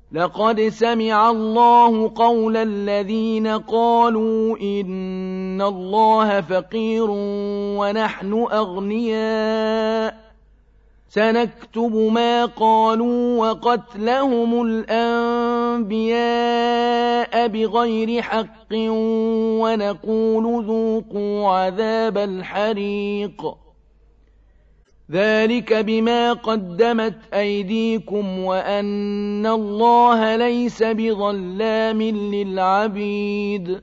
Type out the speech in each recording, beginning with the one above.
لقد سمع الله قول الذين قالوا إن الله فقير ونحن أغنياء سنكتب ما قالوا وقتلهم الأنبياء بغير حق ونقول ذوقوا عذاب الحريق ذلك بما قدمت أيديكم وأن الله ليس بظلام للعبيد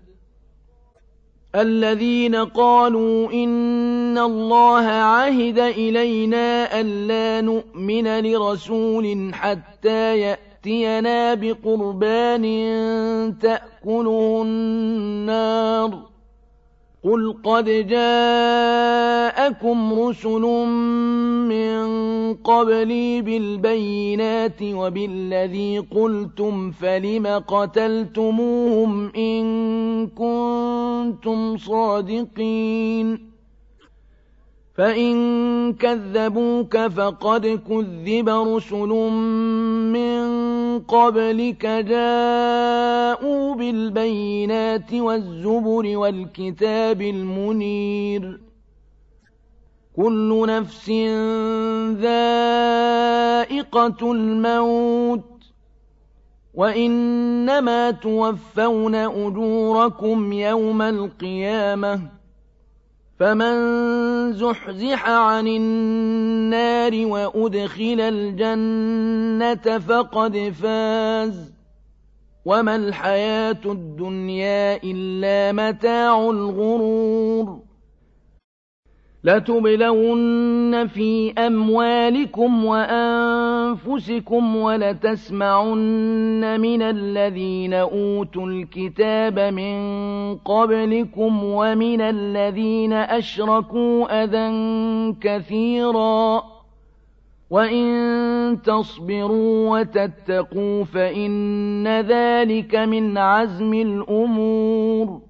الذين قالوا إن الله عهد إلينا ألا نؤمن لرسول حتى يأتينا بقربان تأكله النار قل قد جاءكم رسل من قبلي بالبينات وبالذي قلتم فلم قتلتموهم إن كنتم صادقين فإن كذبوك فقد كذب رسل من قبلك جاءوا بالبينات والزبر والكتاب المنير كل نفس ذائقة الموت وإنما توفون أجوركم يوم القيامة فمن زحزح عن النار وأدخل الجنة فقد فاز وما الحياة الدنيا إلا متاع الغرور لتبلون في أموالكم وأنفسكم ولتسمعن من الذين أوتوا الكتاب من قبلكم ومن الذين أشركوا أذى كثيرا وإن تصبروا وتتقوا فإن ذلك من عزم الأمور